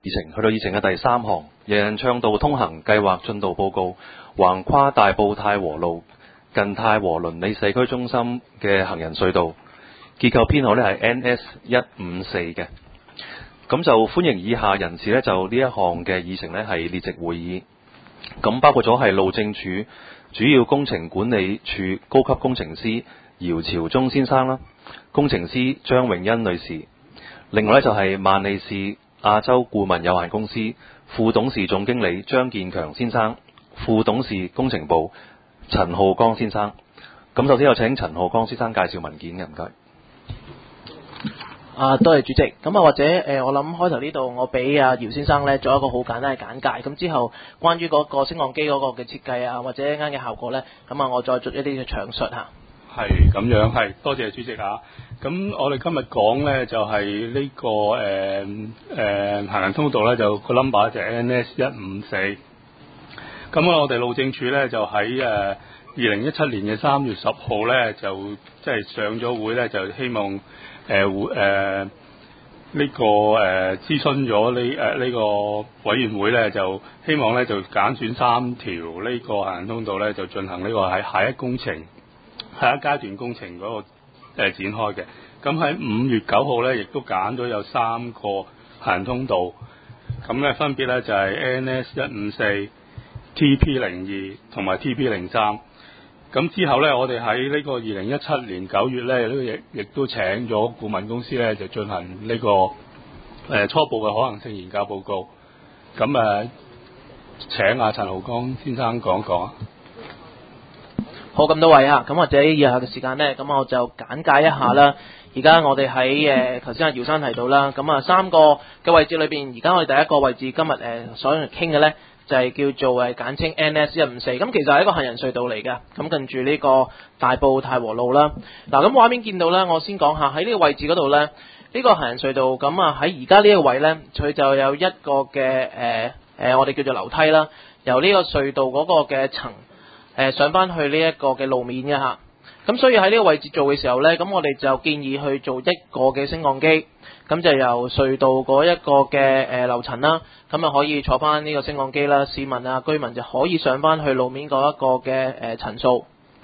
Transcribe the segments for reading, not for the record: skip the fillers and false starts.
程，去到議程嘅第3項，人人暢道通行計劃進度報告，橫跨大埔太和路近太和鄰里社區中心嘅行人隧道，結構編號呢係 NS154 嘅。咁就歡迎以下人士呢，就呢一項嘅議程呢係列席會議。咁包括咗係路政署主要工程管理處高級工程師姚朝忠先生啦，工程師張永欣女士。另外呢，就係萬利士亞洲顧問有限公司副董事總經理張建強先生，副董事工程部陳浩江先生。咁首先有請陳浩江先生介紹文件嘅，唔該。 多謝主席。咁或者我諗開頭呢度我俾姚先生呢做一個好簡單嘅簡介。咁之後關於嗰個升降機嗰個嘅設計啊，或者啱嘅效果呢，咁我再做一啲嘅詳述嚇。 係咁樣，係多謝主席啊。咁我哋今日講呢，就係呢個行人通道呢，就個 number 就係 NS154。咁我哋路政署呢，就喺2017年嘅3月10號呢，就即係上咗會呢，就希望諮詢咗呢個委員會呢，就希望呢，就揀選3條呢個行人通道呢，就進行呢個喺下一階段工程嗰個展開嘅。咁喺5月9號呢，亦都揀咗有3個行人通道，咁呢分別呢，就係 NS154、TP02 同埋 TP03。咁之後呢，我哋喺呢個2017年9月呢，亦都請咗顧問公司呢，就進行呢個初步嘅可行性研究報告。咁請阿陳浩江先生講講啊。 好，咁多位啊，咁或者以下嘅時間呢，咁我就簡介一下啦。而家我哋喺頭先阿姚生提到啦，咁3個嘅位置裏邊，而家我哋第一個位置今日所傾嘅呢，就係叫做簡稱 NS154。咁其實係一個行人隧道嚟嘅。咁近住呢個大埔太和路啦。嗱，咁畫面見到呢，我先講下喺呢個位置嗰度呢，呢個行人隧道咁喺而家呢一個位呢，佢就有一個嘅我哋叫做樓梯啦，由呢個隧道嗰個嘅層上翻去呢一個嘅路面嘅嚇。咁所以喺呢個位置做嘅時候呢，咁我哋就建議去做一個嘅升降機，咁就由隧道嗰一個嘅樓層啦，咁可以坐翻呢個升降機啦，市民啊居民就可以上翻去路面嗰一個嘅層數。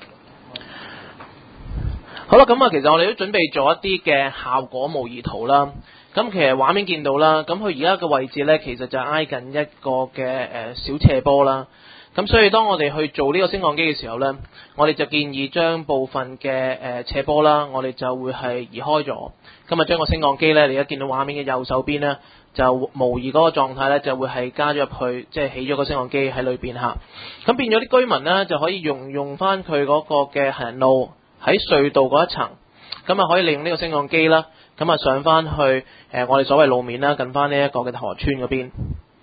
好啦，咁其實我哋都準備咗一啲嘅效果模擬圖啦。咁其實畫面見到啦，咁佢而家嘅位置呢，其實就挨近一個嘅小斜坡啦。咁所以當我哋去做呢個升降機嘅時候呢，我哋就建議將部分嘅斜坡啦，我哋就會係移開咗。今日將個升降機呢，你而家見到畫面嘅右手邊呢，就模擬嗰個狀態呢，就會係加咗入去，即係起咗個升降機喺裏邊嚇。咁變咗啲居民呢，就可以用翻佢嗰個嘅行人路喺隧道嗰一層，咁可以利用呢個升降機啦，咁上翻去我哋所謂路面啦，近翻呢一個嘅河村嗰邊。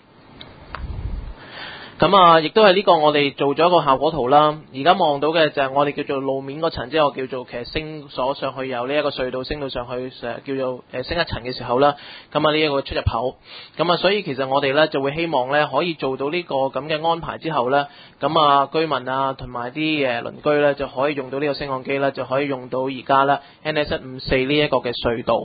咁亦都係呢個我哋做咗一個效果圖啦。而家望到嘅就係我哋叫做路面嗰層，即係我叫做其實升咗上去，由呢一個隧道升到上去，叫做升一層嘅時候啦。咁呢一個出入口。咁所以其實我哋呢就會希望呢可以做到呢個咁嘅安排之後呢，咁居民啊同埋啲鄰居呢就可以用到呢個升降機啦，就可以用到而家啦 NS154 呢一個嘅隧道。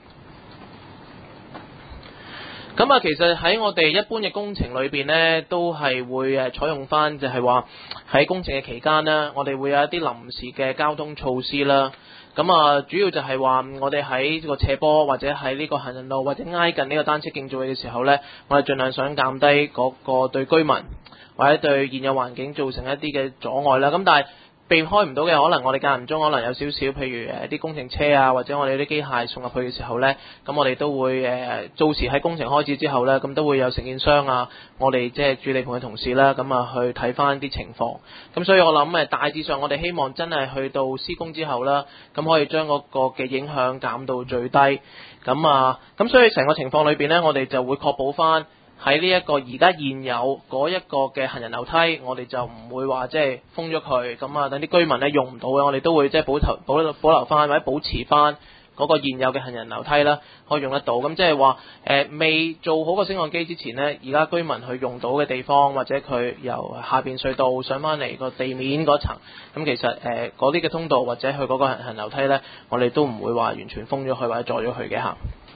咁其實喺我哋一般嘅工程裏邊呢，都係會採用翻，就係話喺工程嘅期間呢，我哋會有一啲臨時嘅交通措施啦。咁主要就係話我哋喺個斜坡或者喺呢個行人路或者挨近呢個單車徑做嘅時候呢，我哋盡量想減低嗰個對居民或者對現有環境造成一啲嘅阻礙啦。咁但係避開唔到嘅，可能我哋間唔中可能有少少，譬如啲工程車啊，或者我哋啲機械送入去嘅時候呢，咁我哋都會到時喺工程開始之後呢，咁都會有承建商啊，我哋即係處理盤嘅同事啦，咁去睇翻啲情況。咁所以我諗大致上我哋希望真係去到施工之後啦，咁可以將嗰個嘅影響減到最低。咁所以成個情況裏邊呢，我哋就會確保翻喺呢一個而家現有嗰一個嘅行人樓梯，我哋就唔會話即係封咗佢，咁等啲居民咧用唔到嘅，我哋都會即係保留翻或者保持翻嗰個現有嘅行人樓梯啦，可以用得到。咁即係話未做好個升降機之前呢，而家居民去用到嘅地方，或者佢由下邊隧道上翻嚟個地面嗰層，咁其實嗰啲嘅通道或者佢嗰個行人樓梯呢，我哋都唔會話完全封咗佢或者阻咗佢嘅嚇。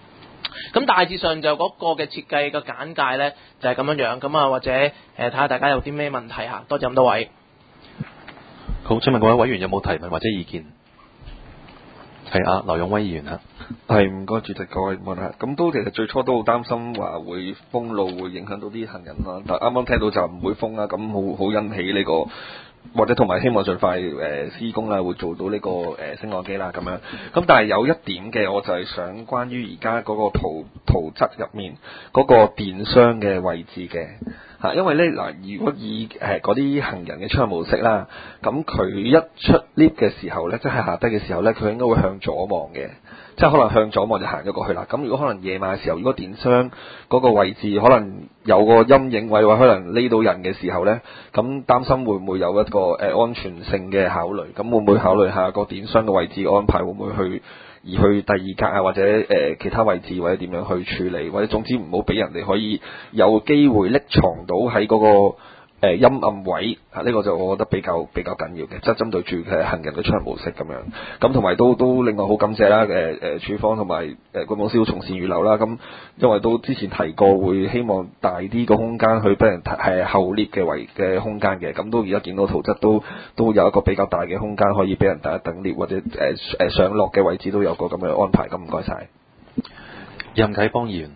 咁大致上就嗰個嘅設計嘅簡介呢，就係咁樣樣，咁啊或者睇下大家有啲咩問題嚇，多謝咁多位。 好，請問各位委員有冇提問或者意見？係劉勇威議員嚇。 係，唔該主席，各位問下。咁都其實最初都好擔心話會封路，會影響到啲行人啦。但啱啱聽到就唔會封啦，咁好欣喜呢個。或者同埋希望盡快施工啦，會做到呢個升降機啦咁樣。咁但係有一點嘅，我就係想關於而家嗰個圖則入面嗰個電箱嘅位置嘅嚇，因為咧嗱，如果以嗰啲行人嘅出入模式啦，咁佢一出 lift 嘅時候咧，即係下低嘅時候咧，佢應該會向左望嘅。即係可能向左望就行咗過去啦。咁如果可能夜晚嘅時候，如果電箱嗰個位置可能有個陰影位，或者可能匿到人嘅時候呢，咁擔心會唔會有一個安全性嘅考慮？咁會唔會考慮下個電箱嘅位置安排，會唔會去移去第二格啊，或者其他位置，或者點樣去處理，或者總之唔好俾人哋可以有機會匿藏到喺嗰個陰暗位啊，呢個就我覺得比較緊要嘅，即係針對住嘅行人嘅出入模式咁樣。咁同埋都另外好感謝啦，署方同埋管網司都從善如流啦。咁因為都之前提過會希望大啲個空間去俾人後 lift 嘅空間嘅。咁都而家見到圖則都有一個比較大嘅空間可以俾人大家等 lift 或者上落嘅位置都有個咁嘅安排。咁唔該晒。 任啟邦議員。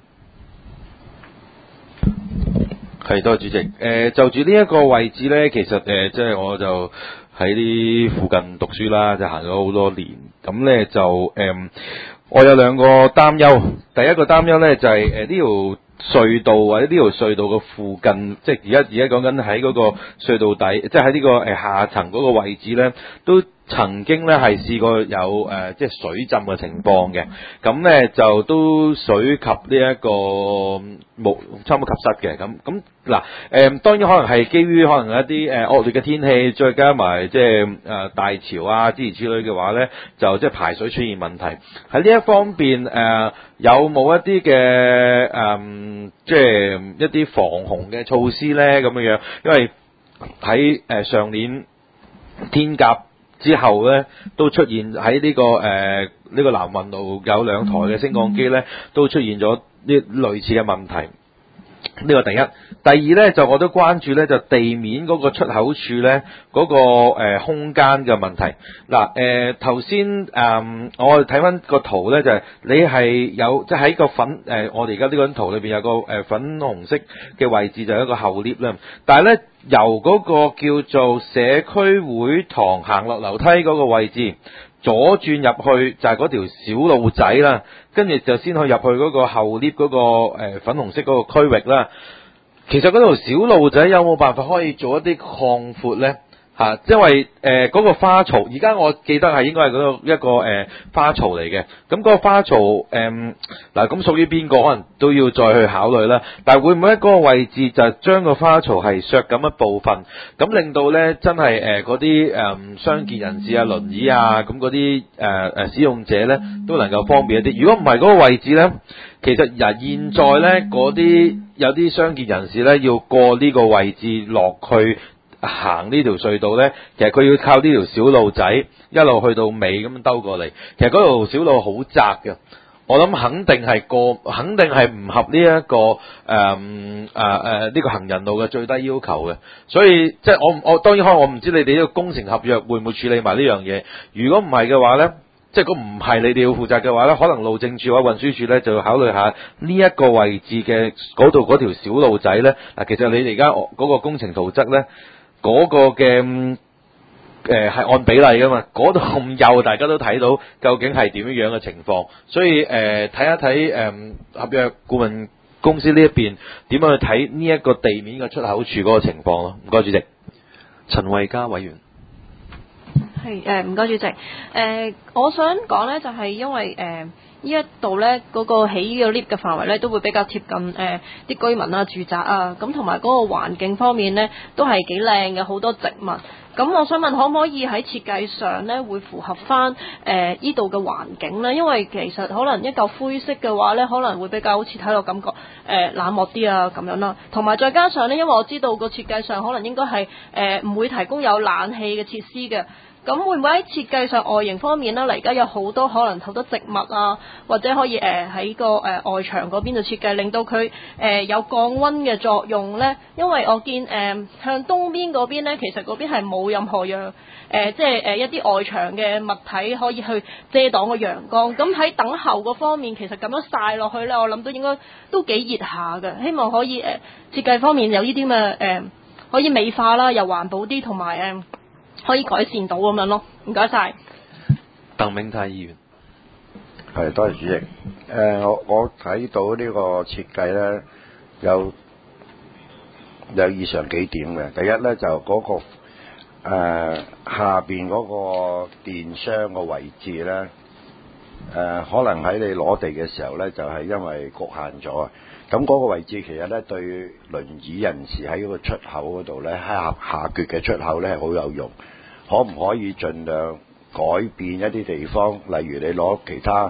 係，多謝主席。就住呢一個位置呢，其實即係我就喺啲附近讀書啦，就行咗好多年。咁呢就我有兩個擔憂。第一個擔憂呢，就係呢條隧道或者呢條隧道嘅附近，即係而家講緊喺嗰個隧道底，即係喺呢個下層嗰個位置呢，都曾經咧係試過有即係水浸嘅情況嘅，咁咧就都水及呢一個差唔多及膝嘅，咁嗱當然可能係基於可能一啲惡劣嘅天氣，再加埋即係大潮啊諸如此類嘅話咧，就即係排水出現問題。喺呢一方面有冇一啲嘅即係一啲防洪嘅措施咧咁樣樣？因為喺上年天鴿之後咧，都出現喺呢個南運路有兩台嘅升降機咧，都出現咗呢類似嘅問題。呢個第一。第二咧就我都關注咧，就地面嗰個出口處咧嗰個空間嘅問題。嗱頭先我哋睇翻個圖咧，就係你係有即係喺個我哋而家呢個圖裏邊有個粉紅色嘅位置就係一個後 lift 啦，但係咧由嗰個叫做社區會堂行落樓梯嗰個位置左轉入去就係嗰條小路仔啦，跟住就先可以入去嗰個後 lift 嗰個粉紅色嗰個區域啦。其實嗰條小路仔有冇辦法可以做一啲擴闊咧？因為嗰個花槽，而家我記得係應該係一個花槽嚟嘅。咁嗰個花槽嗱，咁屬於邊個可能都要再去考慮啦。但係會唔會喺嗰個位置就將個花槽係削減一部分，咁令到咧真係嗰啲傷健人士啊、輪椅啊咁嗰啲使用者咧都能夠方便一啲。如果唔係嗰個位置咧，其實現在咧嗰啲有啲傷健人士咧要過呢個位置落去行呢條隧道呢，其實佢要靠呢條小路仔一路去到尾咁兜過嚟。其實嗰條小路好窄嘅，我諗肯定係唔合呢一個呢個行人路嘅最低要求嘅。所以即係我當然我唔知你哋呢個工程合約會唔會處理埋呢樣嘢。如果唔係嘅話呢，即係如果唔係你哋要負責嘅話呢，可能路政署或者運輸署呢就要考慮下呢一個位置嘅嗰度嗰條小路仔呢。嗱，其實你哋而家嗰個工程圖則呢。嗰個嘅係按比例噶嘛，嗰度咁幼，大家都睇到究竟係點樣嘅情況，所以睇一睇合約顧問公司呢一邊點樣去睇呢一個地面嘅出口處嗰個情況咯。唔該主席。 陳慧嘉委員。 係唔該主席。我想講咧就係因為呢一度咧嗰個起呢個 lift 嘅範圍咧都會比較貼近啲居民啊、住宅啊，咁同埋嗰個環境方面咧都係幾靚嘅，好多植物。咁我想問可唔可以喺設計上咧會符合翻呢度嘅環境咧？因為其實可能一嚿灰色嘅話咧，可能會比較好似睇落感覺冷漠啲啊咁樣啦。同埋再加上咧，因為我知道個設計上可能應該係唔會提供有冷氣嘅設施嘅。 咁會唔會喺設計上外形方面咧？而家有好多可能好多植物啊，或者可以喺個外牆嗰邊度設計，令到佢有降溫嘅作用咧。因為我見向東邊嗰邊咧，其實嗰邊係冇任何樣即係一啲外牆嘅物體可以去遮擋個陽光。咁喺等候嗰方面，其實咁樣曬落去咧，我諗都應該都幾熱下嘅。希望可以設計方面有呢啲嘅可以美化啦，又環保啲，同埋可以改善到咁樣咯。唔該晒。 鄧銘泰議員。 係，多謝主席。我睇到呢個設計咧有以上幾點嘅。第一咧就嗰個下邊嗰個電箱個位置咧，可能喺你攞地嘅時候咧，就係因為局限咗啊。咁嗰個位置其實咧對輪椅人士喺嗰個出口嗰度咧，喺下橛嘅出口咧係好有用。可唔可以盡量改變一啲地方，例如你攞其他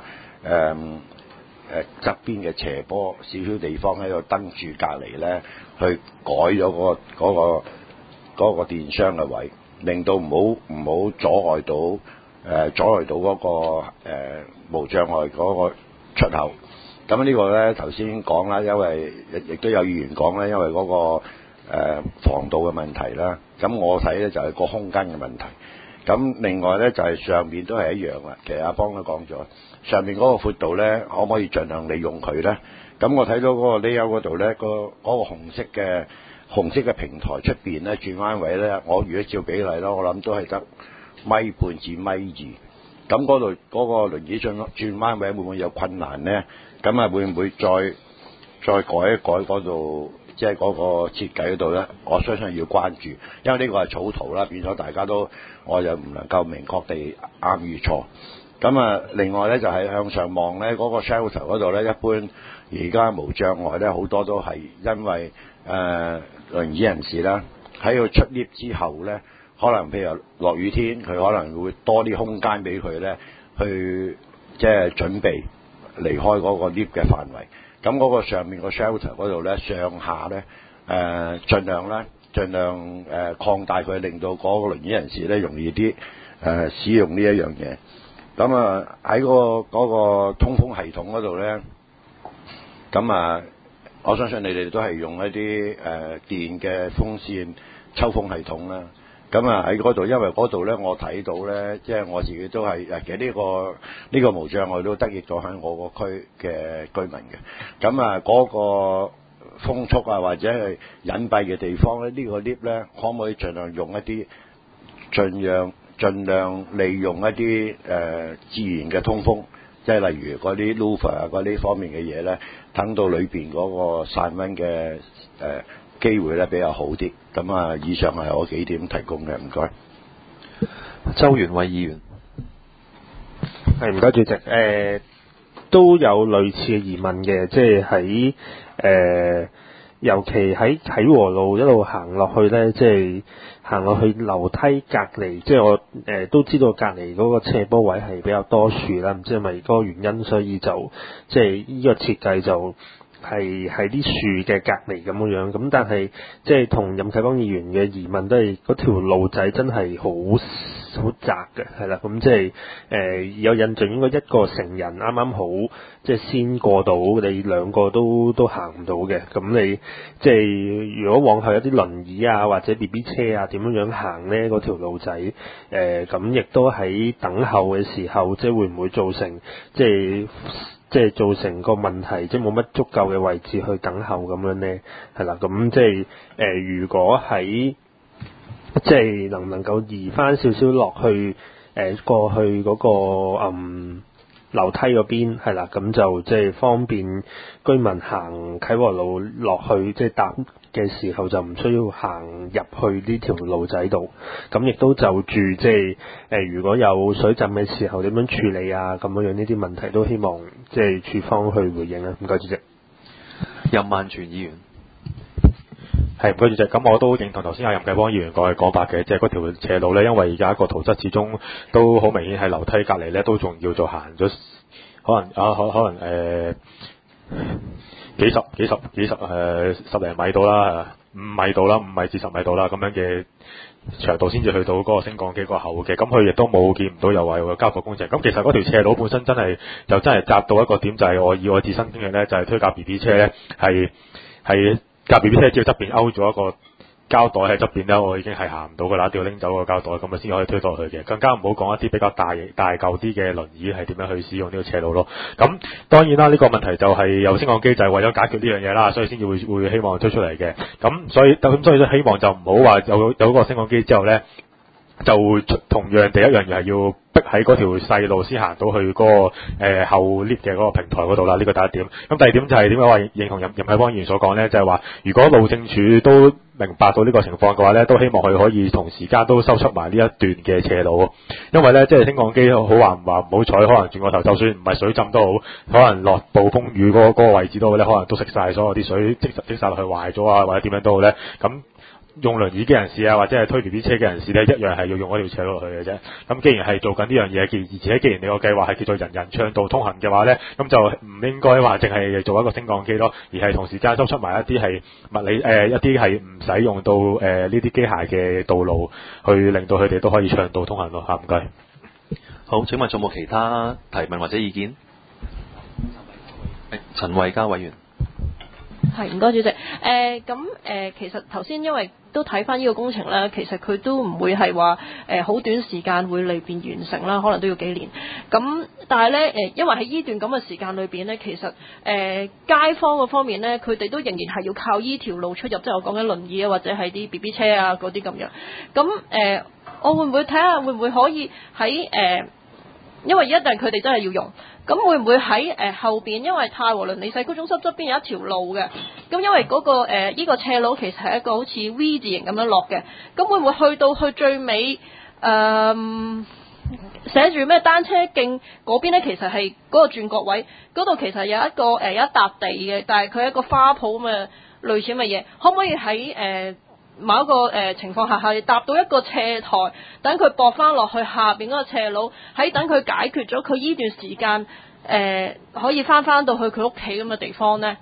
側邊嘅斜坡少少地方喺度燈柱隔離咧，去改咗嗰個電箱嘅位，令到唔好阻礙到嗰個無障礙嗰個出口。咁呢個咧頭先講啦，因為亦都有議員講咧，因為嗰個防盜嘅問題啦。咁我睇咧就係個空間嘅問題。咁另外咧就係上面都係一樣啦。其實阿邦都講咗，上面嗰個闊度咧可唔可以盡量利用佢咧？咁我睇到嗰個 layout 嗰度咧，嗰個紅色嘅平台出邊咧轉彎位咧，我如果照比例咯，我諗都係得米半至米二。咁嗰度嗰個輪椅轉彎位會唔會有困難咧？咁啊會唔會再改一改嗰度，即係嗰個設計嗰度咧？我相信要關注，因為呢個係草圖啦，變咗大家都我又唔能夠明確地啱與錯。咁啊，另外咧就係向上望咧，嗰個 shelter 嗰度咧，一般而家無障礙咧，好多都係因為輪椅人士啦，喺佢出 lift 之後咧，可能譬如落雨天，佢可能會多啲空間俾佢咧，去即係準備離開嗰個 lift 嘅範圍。咁嗰個上面個 shelter 嗰度咧，上下咧盡量擴大佢，令到嗰個輪椅人士咧容易啲使用呢一樣嘢。咁啊喺嗰個通風系統嗰度咧，咁啊我相信你哋都係用一啲電嘅風扇抽風系統啦。咁啊喺嗰度，因為嗰度咧我睇到咧，即係我自己都係其實呢個無障礙都得益咗喺我個區嘅居民嘅。咁啊嗰個風速啊或者係隱蔽嘅地方咧，呢個 lift 咧可唔可以盡量用一啲盡量利用一啲自然嘅通風，即係例如嗰啲 louver 啊嗰啲方面嘅嘢咧，等到裏邊嗰個散溫嘅機會咧比較好啲。咁啊，以上係我幾點提供嘅，唔該。 周元偉議員。 係，唔該主席。都有類似嘅疑問嘅，即係喺尤其喺啟和路一路行落去咧，即係行落去樓梯隔離，即係我都知道隔離嗰個斜坡位係比較多樹啦，唔知係咪嗰個原因，所以就即係呢個設計就係喺啲樹嘅隔離咁樣。咁但係即係同任啟光議員嘅疑問都係嗰條路仔真係好窄嘅，係啦，咁即係有印象應該一個成人啱啱好即係先過到，你兩個都行唔到嘅。咁你即係如果往後有啲輪椅啊或者 BB 車啊點樣行咧，嗰條路仔咁亦都喺等候嘅時候，即係會唔會造成即係造成個問題，即係冇乜足夠嘅位置去等候咁樣咧？係啦，咁即係如果喺即係能唔能夠移翻少少落去過去嗰個樓梯嗰邊係啦，咁就即係方便居民行啟和路落去，即係搭嘅時候就唔需要行入去呢條路仔度。咁亦都就住即係如果有水浸嘅時候點樣處理啊，咁樣呢啲問題都希望即係處方去回應啦。唔該主席。 任萬全議員。 係，唔該主席。咁我都認同頭先阿任啟光議員講法嘅，即係嗰條斜路咧，因為而家個圖則始終都好明顯喺樓梯隔離咧，都仲要做行咗，可能十零米到啦，5米到啦，5米至10米到啦咁樣嘅長度先至去到嗰個升降機嗰個口嘅，咁佢亦都冇見唔到有話有交貨工程。咁其實嗰條斜路本身真係窄到一個點，就係我自身經歷咧，就係推架 B B 車咧，係架 B B 車只要側邊勾咗一個膠袋喺側邊咧，我已經係行唔到噶啦，一定要拎走個膠袋咁啊先可以推到去嘅。更加唔好講一啲比較大嚿啲嘅輪椅係點樣去使用呢個斜路咯。咁當然啦，呢個問題就係有升降機就係為咗解決呢樣嘢啦，所以先至會希望推出嚟嘅。咁所以希望就唔好話有個升降機之後咧，就會同樣地一樣嘢係要逼喺嗰條細路先行到去嗰個後 lift 嘅嗰個平台嗰度啦。呢個第一點。咁第二點就係點解話認同任啟邦議員所講咧，就係話如果路政署都明白到呢個情況嘅話咧，都希望佢可以同時間都收出埋呢一段嘅斜路，因為咧即係升降機好話唔好彩，可能轉個頭就算唔係水浸都好，可能落暴風雨嗰個位置都好咧，可能都食晒所有啲水，積晒落去壞咗啊，或者點樣都好咧，咁用輪椅嘅人士啊，或者係推 B B 車嘅人士咧，一樣係要用嗰條斜路落去嘅啫。咁既然係做緊呢樣嘢，而且既然你個計劃係叫做人人暢道通行嘅話咧，咁就唔應該話淨係做一個升降機咯，而係同時間收出埋一啲係物理一啲係唔使用到呢啲機械嘅道路，去令到佢哋都可以暢道通行咯。唔該。 好，請問仲有冇其他提問或者意見？陳慧嘉委員。 係，唔該主席。其實頭先因為都睇翻呢個工程咧，其實佢都唔會係話好短時間會裏邊完成啦，可能都要幾年。咁但係咧因為喺呢段咁嘅時間裏邊咧，其實街坊嗰方面咧，佢哋都仍然係要靠依條路出入，即係我講緊輪椅啊，或者係啲 B B 車啊嗰啲咁樣。咁我會唔會睇下會唔會可以喺因為一定佢哋真係要用。咁會唔會喺後邊？因為太和鄰里社區中心側邊有一條路嘅，咁因為嗰個呢個斜路其實係一個好似 V 字形咁樣落嘅，咁會唔會去到最尾寫住咩單車徑嗰邊咧？其實係嗰個轉角位嗰度，其實有一個有一笪地嘅，但係佢係一個花圃咁嘅類似咁嘅嘢，可唔可以喺某一個情況下係搭到一個斜台，等佢駁翻落去下邊嗰個斜路，喺等佢解決咗佢呢段時間可以翻到去佢屋企咁嘅地方呢？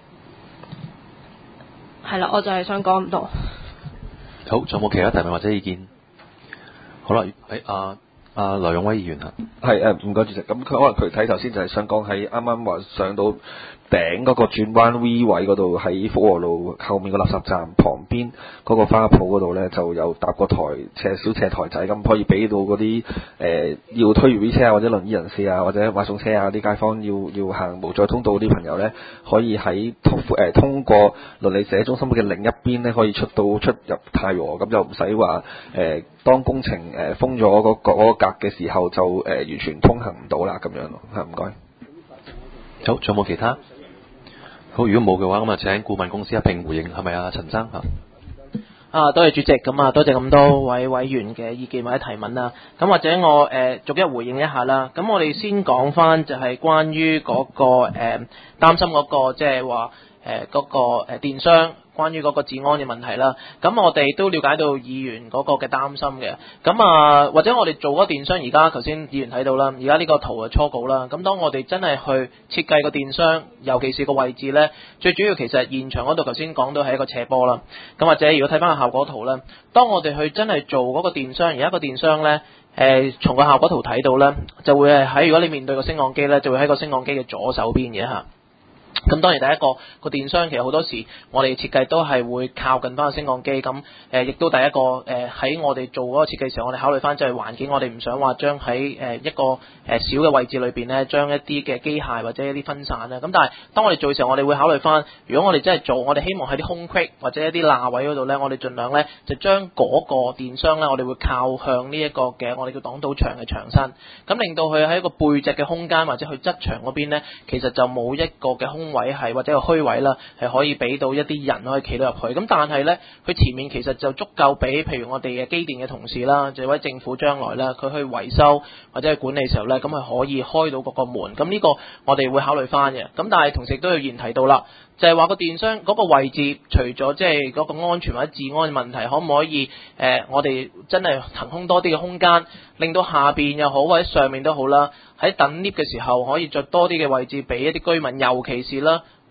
係啦，我就係想講咁多。 好，仲有冇其他提問或者意見？好啦，羅勇威議員啊， 係唔該主席。咁佢可能佢睇頭先就係想講喺啱啱話上到頂嗰個轉彎 V 位嗰度，喺福和路後面個垃圾站旁邊嗰個花圃嗰度咧，就有搭個小斜台仔，咁可以俾到嗰啲要推 B B 車啊，或者輪椅人士啊，或者買餸車啊啲街坊要行無載通道啲朋友咧，可以喺通過鄰里社中心嘅另一邊咧，可以出入太和，咁就唔使話當工程封咗嗰個格嘅時候就完全通行唔到啦咁樣咯。唔該。 好，仲有冇其他？好，如果冇嘅話，咁啊請顧問公司一併回應，係咪啊，陳生啊？ 多謝主席，咁啊多謝咁多位委員嘅意見或者提問啦。咁或者我逐一回應一下啦。咁我哋先講翻就係關於嗰個擔心嗰個即係話嗰個電商關於嗰個治安嘅問題啦。咁我哋都了解到議員嗰個嘅擔心嘅。咁或者我哋做嗰個電商，而家頭先議員睇到啦，而家呢個圖係初稿啦。咁當我哋真係去設計個電商，尤其是個位置呢，最主要其實現場嗰度頭先講到係一個斜坡啦。咁或者如果睇翻個效果圖呢，當我哋去真係做嗰個電商，而家個電商呢，從個效果圖睇到呢，就會係喺如果你面對個升降機呢，就會喺個升降機嘅左手邊嘅嚇。咁當然第一個電商其實好多時我哋設計都係會靠近翻個升降機，咁亦都第一個喺我哋做嗰個設計時候，我哋考慮翻就係環境，我哋唔想話將喺一個小嘅位置裏邊咧，將一啲嘅機械或者一啲分散啦。咁但係當我哋做嘅時候，我哋會考慮翻，如果我哋真係做，我哋希望喺啲空隙或者一啲罅位嗰度咧，我哋盡量咧就將嗰個電商咧，我哋會靠向呢一個嘅我哋叫擋土牆嘅牆身，咁令到佢喺一個背脊嘅空間或者去側牆嗰邊咧，其實就冇一個嘅空位係或者個虛位啦，係可以俾到一啲人可以企到入去。咁但係呢，佢前面其實就足夠俾，譬如我哋嘅機電嘅同事啦，就喺政府將來啦，佢去維修或者去管理嘅時候呢，咁係可以開到嗰個門。咁呢個我哋會考慮翻嘅。咁但係同時都要提到啦，就係話個電商嗰個位置，除咗即係嗰個安全或者治安嘅問題，可唔可以我哋真係騰空多啲嘅空間，令到下邊又好或者上面都好啦，喺等 lift 嘅時候可以再多啲嘅位置俾一啲居民，尤其是啦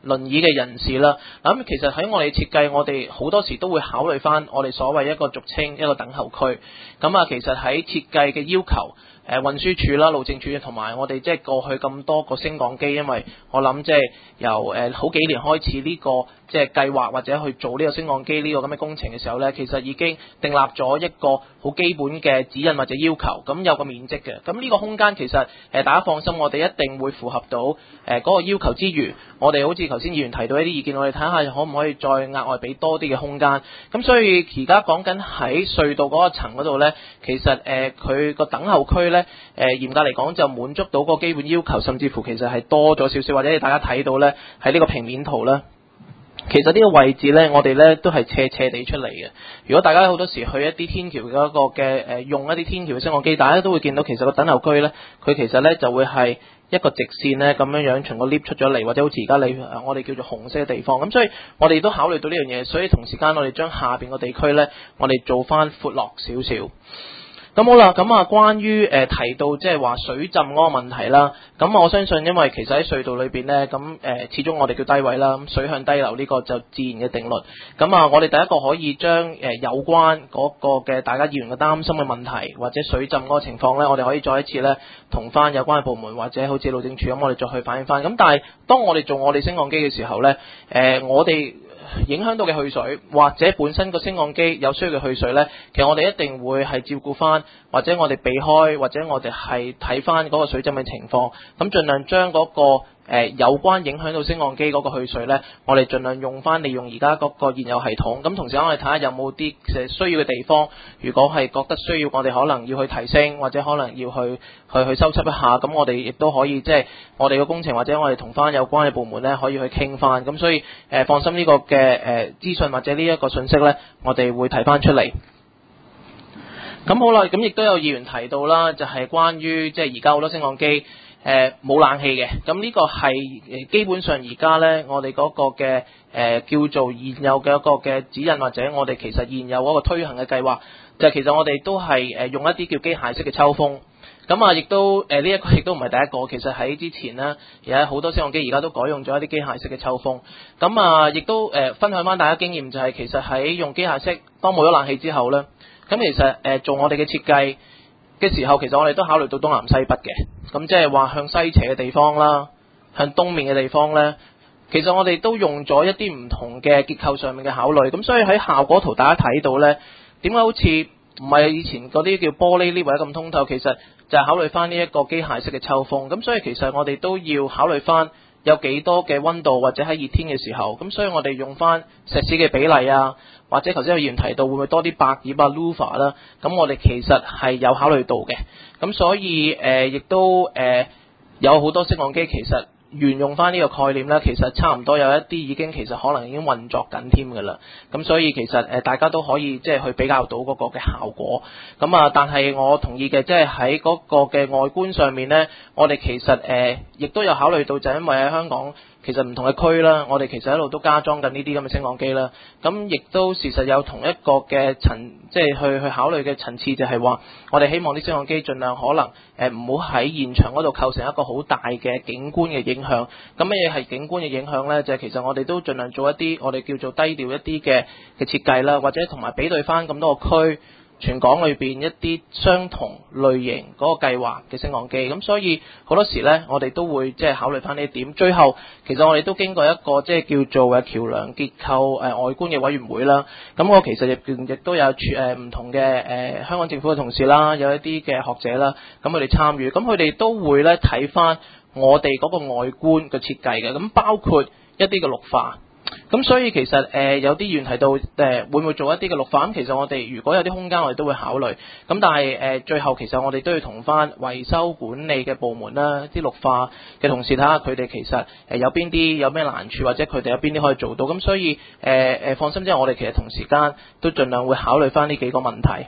輪椅嘅人士啦。咁其實喺我哋設計，我哋好多時都會考慮翻我哋所謂一個俗稱一個等候區。咁啊，其實喺設計嘅要求。運輸署啦、路政署同埋我哋即係過去咁多個升降機，因為我諗即係由好幾年開始呢個即係計劃或者去做呢個升降機呢個咁嘅工程嘅時候呢，其實已經訂立咗一個好基本嘅指引或者要求，咁有個面積嘅。咁呢個空間其實大家放心，我哋一定會符合到嗰個要求之餘，我哋好似頭先議員提到一啲意見，我哋睇下可唔可以再額外俾多啲嘅空間。咁所以而家講緊喺隧道嗰個層嗰度呢，其實佢個等候區呢。嚴格嚟講就滿足到個基本要求，甚至乎其實係多咗少少，或者大家睇到呢，喺呢個平面圖呢，其實呢個位置呢，我哋呢都係斜斜地出嚟嘅。如果大家好多時去一啲天橋嗰個嘅用一啲天橋嘅升降機，大家都會見到其實個等候區呢，佢其實呢就會係一個直線呢咁樣從個 lift 出咗嚟，或者好似而家我哋叫做紅色嘅地方。咁所以我哋都考慮到呢樣嘢，所以同時間我哋將下邊個地區呢，我哋做翻闊落少少。咁好啦，咁啊，關於提到即係話水浸嗰個問題啦，咁我相信因為其實喺隧道裏邊呢，咁始終我哋叫低位啦，咁水向低流呢個就自然嘅定律。咁啊，我哋第一個可以將有關嗰個嘅大家議員嘅擔心嘅問題或者水浸嗰個情況呢，我哋可以再一次呢同翻有關嘅部門或者好似路政署咁，我哋再去反映翻。咁但係當我哋做我哋升降機嘅時候呢，我哋影響到嘅去水，或者本身個升降機有需要嘅去水呢，其實我哋一定會係照顧翻，或者我哋避開，或者我哋係睇翻嗰個水浸嘅情況，咁盡量將嗰個有關影響到升降機嗰個去水呢，我哋盡量利用而家嗰個現有系統。咁同時我哋睇下有冇啲需要嘅地方，如果係覺得需要，我哋可能要去提升，或者可能要去修葺一下，咁我哋亦都可以即係我哋嘅工程或者我哋同翻有關嘅部門呢，可以去傾翻。咁所以放心，呢個嘅資訊或者呢一個信息呢，我哋會提翻出嚟。咁好啦，咁亦都有議員提到啦，就係關於即係而家好多升降機冇冷氣嘅，咁呢個係基本上而家呢，我哋嗰個嘅叫做現有嘅一個嘅指引，或者我哋其實現有嗰個推行嘅計劃，就其實我哋都係用一啲叫機械式嘅抽風。咁啊，亦都呢一個亦都唔係第一個，其實喺之前呢，有好多升降機而家都改用咗一啲機械式嘅抽風。咁啊，亦都分享翻大家經驗，就係其實喺用機械式當冇咗冷氣之後呢，咁其實做我哋嘅設計嘅時候，其實我哋都考慮到東南西北嘅，咁即係話向西斜嘅地方啦，向東面嘅地方呢，其實我哋都用咗一啲唔同嘅結構上面嘅考慮。咁所以喺效果圖大家睇到呢，點解好似唔係以前嗰啲叫玻璃呢位咁通透，其實就係考慮翻呢一個機械式嘅抽風。咁所以其實我哋都要考慮翻有幾多嘅溫度，或者喺熱天嘅時候，咁所以我哋用翻石屎嘅比例啊，或者頭先有議員提到會唔會多啲百葉啊 louvre 啦，咁我哋其實係有考慮到嘅。咁所以亦都有好多升降機其實沿用翻呢個概念咧，其實差唔多有一啲已經其實可能已經運作緊添㗎啦。咁所以其實大家都可以即係去比較到嗰個嘅效果。咁啊，但係我同意嘅，即係喺嗰個嘅外觀上面咧，我哋其實亦都有考慮到，就因為喺香港其實唔同嘅區啦，我哋其實一路都加裝緊呢啲咁嘅升降機啦。咁亦都事實有同一個嘅即係去考慮嘅層次，就係話我哋希望啲升降機盡量可能唔好喺現場嗰度構成一個好大嘅景觀嘅影響。咁乜嘢係景觀嘅影響呢？就係其實我哋都盡量做一啲我哋叫做低調一啲嘅設計啦，或者同埋比對翻咁多個區。全港裏邊一啲相同類型嗰個計劃嘅升降機，咁所以好多時呢，我哋都會即係考慮翻呢一點。最後其實我哋都經過一個即係叫做橋梁結構外觀嘅委員會啦。咁我其實亦都有唔同嘅香港政府嘅同事啦，有一啲嘅學者啦，咁佢哋參與，咁佢哋都會咧睇翻我哋嗰個外觀嘅設計嘅，咁包括一啲嘅綠化。咁所以其實有啲議員提到會唔會做一啲嘅綠化，咁其實我哋如果有啲空間我哋都會考慮，咁但係最後其實我哋都要同翻維修管理嘅部門啦，啲綠化嘅同事睇下佢哋其實有邊啲有咩難處，或者佢哋有邊啲可以做到，咁所以放心，即係我哋其實同時間都盡量會考慮翻呢幾個問題。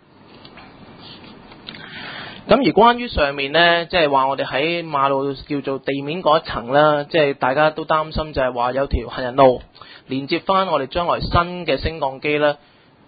咁而關於上面呢，即係話我哋喺馬路叫做地面嗰一層啦，即係大家都擔心就係話有條行人路連接翻我哋將來新嘅升降機呢，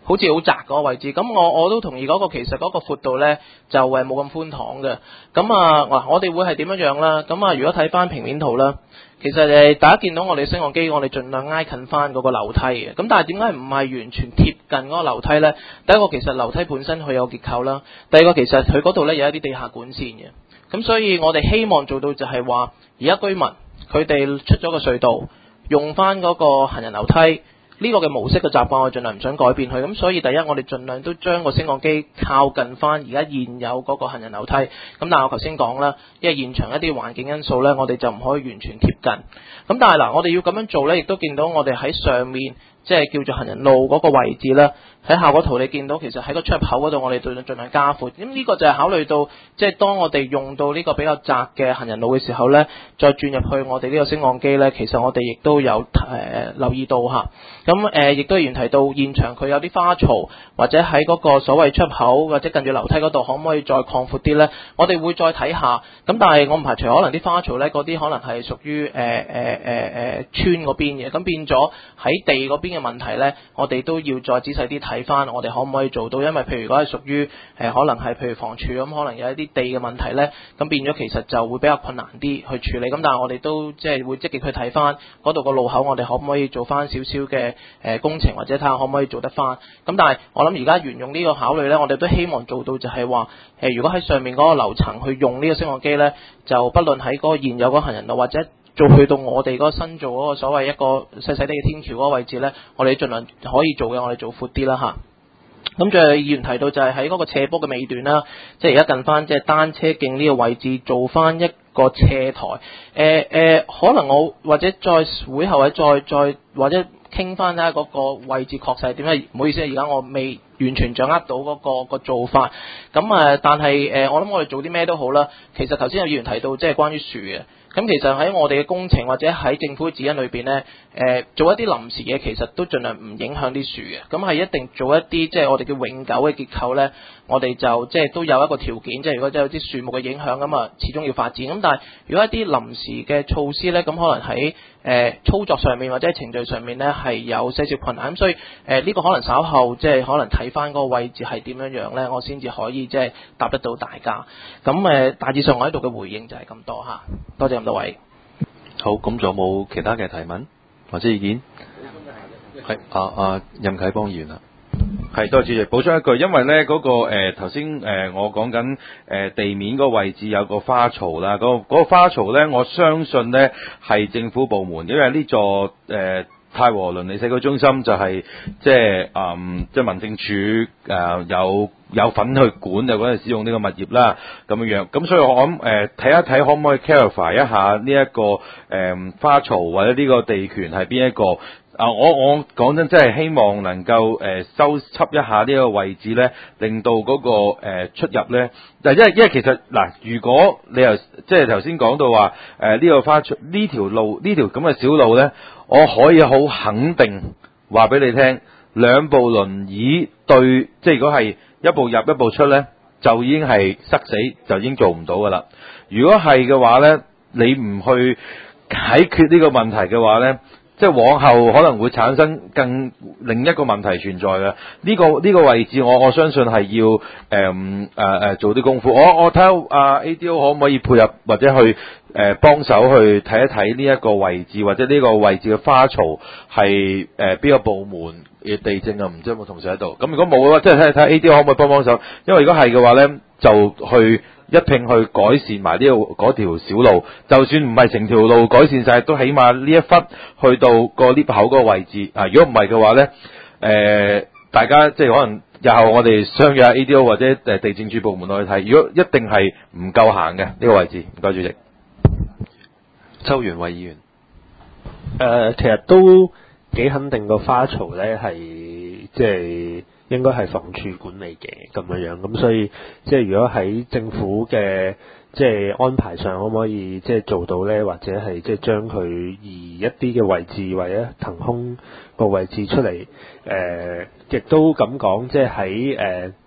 好似好窄嗰個位置。咁我都同意嗰個其實嗰個闊度咧就冇咁寬敞嘅。咁我哋會係點樣啦？咁如果睇翻平面圖啦。其實大家見到我哋升降機，我哋盡量挨近翻嗰個樓梯嘅。咁但係點解唔係完全貼近嗰個樓梯呢？第一個其實樓梯本身佢有結構啦，第二個其實佢嗰度呢有一啲地下管線嘅。咁所以我哋希望做到就係話，而家居民佢哋出咗個隧道，用翻嗰個行人樓梯。呢個嘅模式嘅習慣，我盡量唔想改變佢。咁所以第一，我哋盡量都將個升降機靠近翻而家現有嗰個行人樓梯。咁但係我頭先講啦，因為現場一啲環境因素呢，我哋就唔可以完全貼近。咁但係嗱，我哋要咁樣做呢，亦都見到我哋喺上面即係叫做行人路嗰個位置啦。喺效果圖你見到其實喺個出入口嗰度，我哋盡量加闊。咁呢個就係考慮到即係當我哋用到呢個比較窄嘅行人路嘅時候呢，再轉入去我哋呢個升降機呢，其實我哋亦都有留意到嚇。咁亦都原提到現場佢有啲花槽，或者喺嗰個所謂出入口或者近住樓梯嗰度，可唔可以再擴闊啲呢？我哋會再睇下。咁但係我唔排除可能啲花槽呢，嗰啲可能係屬於村嗰邊嘅，咁變咗喺地嗰邊嘅問題呢，我哋都要再仔細啲睇翻，我哋可唔可以做到？因為譬如如果係屬於可能係譬如房署咁，可能有一啲地嘅問題呢，咁變咗其實就會比較困難啲去處理。咁但係我哋都即係會積極去睇翻嗰度個路口，我哋可唔可以做翻少少嘅工程，或者睇下可唔可以做得翻。咁但係我諗而家沿用呢個考慮呢，我哋都希望做到就係話如果喺上面嗰個樓層去用呢個升降機呢，就不論喺嗰個現有嗰行人路，或者做去到我哋嗰個新做嗰個所謂一個細細啲嘅天橋嗰個位置呢，我哋盡量可以做嘅，我哋做闊啲啦嚇。咁最後議員提到就係喺嗰個斜坡嘅尾段啦，即係而家近翻即係單車徑呢個位置做翻一個斜台。可能我或者再會後再或者傾翻咧嗰個位置確實係點樣？唔好意思，而家我未完全掌握到嗰個做法。咁但係我諗我哋做啲咩都好啦。其實頭先有議員提到即係關於樹嘅。咁其實喺我哋嘅工程或者喺政府指引裏邊呢，做一啲臨時嘢其實都盡量唔影響啲樹嘅。咁係一定做一啲即係我哋叫永久嘅結構呢，我哋就即係都有一個條件，即係如果真有啲樹木嘅影響咁啊，始終要發展。咁但係如果一啲臨時嘅措施呢，咁可能喺操作上面或者程序上面呢係有些少困難。咁所以呢個可能稍後即係可能睇翻嗰個位置係點樣樣呢，我先至可以即係答得到大家。咁大致上我喺度嘅回應就係咁多嚇，多謝咁多位。 好，咁仲有冇其他嘅提問或者意見？係任啟邦議員啊。 係，多謝主席。補充一句，因為咧嗰個頭先我講緊地面嗰個位置有個花槽啦，嗰個花槽咧，我相信咧係政府部門，因為呢座太和鄰里社區中心就係即係民政處有份去管就嗰陣使用呢個物業啦咁樣，咁所以我諗睇一睇可唔可以 clarify 一下呢一個花槽或者呢個地權係邊一個？我講真，真係希望能夠收葺一下呢個位置咧，令到嗰個出入咧，因為其實嗱，如果你又即係頭先講到話呢個花槽呢條路呢條咁嘅小路咧，我可以好肯定話俾你聽，兩部輪椅對，即係如果係一步入一步出咧，就已經係塞死，就已經做唔到噶啦。如果係嘅話咧，你唔去解決呢個問題嘅話咧，即係往後可能會產生另一個問題存在嘅。呢個位置我相信係要做啲功夫。我睇下ADO 可唔可以配合或者去幫手去睇一睇呢一個位置，或者呢個位置嘅花槽係邊個部門嘅地政啊？唔知有冇同事喺度？咁如果冇嘅話，即係睇 ADO 可唔可以幫手？因為如果係嘅話咧，就去一併去改善埋嗰條小路，就算唔係成條路改善晒，都起碼呢一忽去到個 lift 口嗰個位置啊！如果唔係嘅話咧，大家即係可能日後我哋相約 ADO 或者地政處部門去睇，如果一定係唔夠行嘅呢個位置。唔該主席。 周元偉議員。 其實都幾肯定個花槽咧係即係應該係房署管理嘅咁樣，咁所以即係如果喺政府嘅即係安排上，可唔可以即係做到咧？或者係即係將佢移一啲嘅位置或者騰空個位置出嚟？亦都咁講，即係喺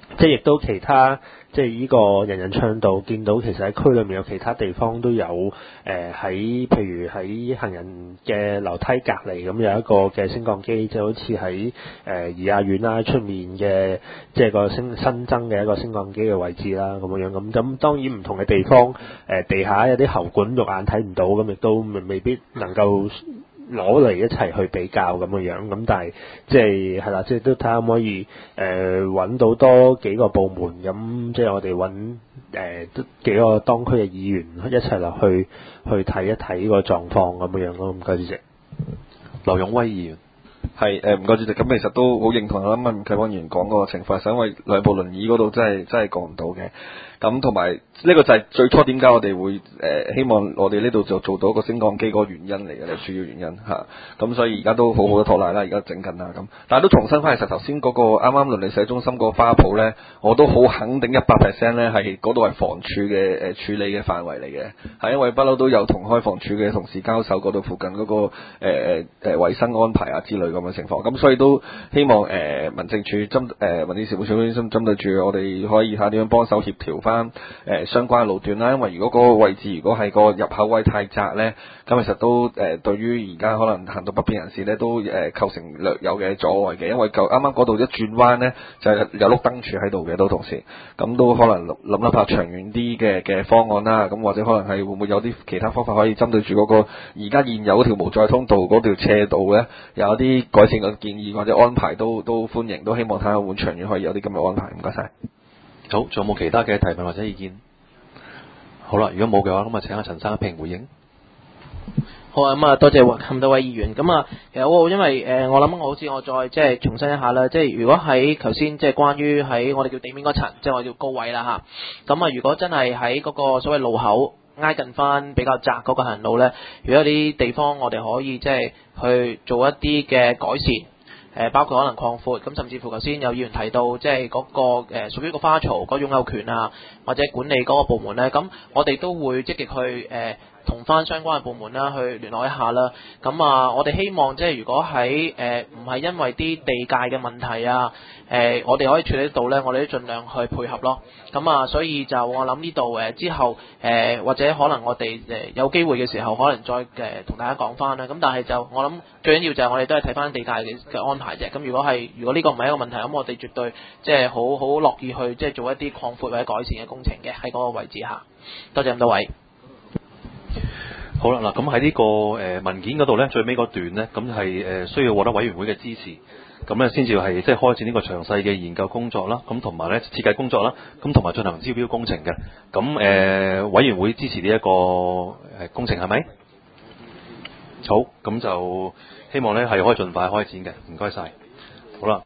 即係亦都其他，即係呢個人人暢道見到其實喺區裏面有其他地方都有喺譬如喺行人嘅樓梯隔離咁有一個嘅升降機，就好似喺怡雅苑啦出面嘅即係個新增嘅一個升降機嘅位置啦咁樣咁當然唔同嘅地方地下有啲喉管肉眼睇唔到，咁亦都未必能夠攞嚟一齊去比較咁樣，咁但係即係啦，即係都睇下可唔可以揾到多幾個部門，咁即係我哋揾幾個當區嘅議員一齊落去睇一睇個狀況咁樣咯。唔該主席。 劉勇威議員。 係唔該主席，咁其實都好認同我諗啟邦議員講嗰個情況，係因為兩部輪椅嗰度真係過唔到嘅。咁同埋呢個就係最初點解我哋會希望我哋呢度就做到一個升降機嗰個原因嚟嘅，主要原因嚇。咁所以而家都好好嘅托賴啦，而家整緊啦咁。但係都重新翻嚟，實頭先嗰個啱啱鄰里社中心個花圃咧，我都好肯定100%咧係嗰度係房署嘅處理嘅範圍嚟嘅，係因為不嬲都有同開房署嘅同事交手嗰度附近嗰個衞生安排啊之類咁嘅情況。咁所以都希望民政處民政事務處中心針對住我哋可以睇下點樣幫手協調翻相關嘅路段啦，因為如果嗰個位置如果係個入口位太窄咧，咁其實都對於而家可能行到北邊人士咧都構成略有嘅阻礙嘅，因為啱啱嗰度一轉彎咧就係有碌燈柱喺度嘅都同時，咁都可能諗一下長遠啲嘅方案啦，咁或者可能係會唔會有啲其他方法可以針對住嗰個而家現有嗰條無載通道嗰條斜道咧有啲改善嘅建議或者安排都歡迎，都希望睇下會長遠可以有啲咁嘅安排。唔該晒。 好，仲有冇其他嘅提問或者意見？好啦，如果冇嘅話，咁啊請阿陳生一平回應。 好啊，咁啊多謝咁多位議員。咁啊，其實因為我諗好似我再即係重申一下啦，即係如果喺頭先即係關於喺我哋叫地面嗰層，即係我哋叫高位啦嚇。咁啊，如果真係喺嗰個所謂路口挨近翻比較窄嗰個行路咧，如果有啲地方我哋可以即係去做一啲嘅改善。包括可能擴闊，咁甚至乎頭先有議員提到，即係嗰個屬於個花槽嗰擁有權啊，或者管理嗰個部門咧，咁我哋都會積極去同翻相關嘅部門啦，去聯絡一下啦。咁啊，我哋希望即係如果喺唔係因為啲地界嘅問題啊，我哋可以處理得到咧，我哋都盡量去配合咯。咁啊，所以就我諗呢度之後或者可能我哋有機會嘅時候，可能再同大家講翻啦。咁但係就我諗最緊要就係我哋都係睇翻地界嘅安排啫。咁如果呢個唔係一個問題，咁我哋絕對即係好樂意去即係做一啲擴闊或者改善嘅工程嘅喺嗰個位置下。多謝咁多位。 好啦，嗱咁喺呢個文件嗰度咧，最尾嗰段咧，咁係需要獲得委員會嘅支持，咁咧先至係即係開展呢個詳細嘅研究工作啦，咁同埋咧設計工作啦，咁同埋進行招標工程嘅。咁委員會支持呢一個工程係咪？好，咁就希望咧係可以盡快開展嘅。唔該晒。好啦。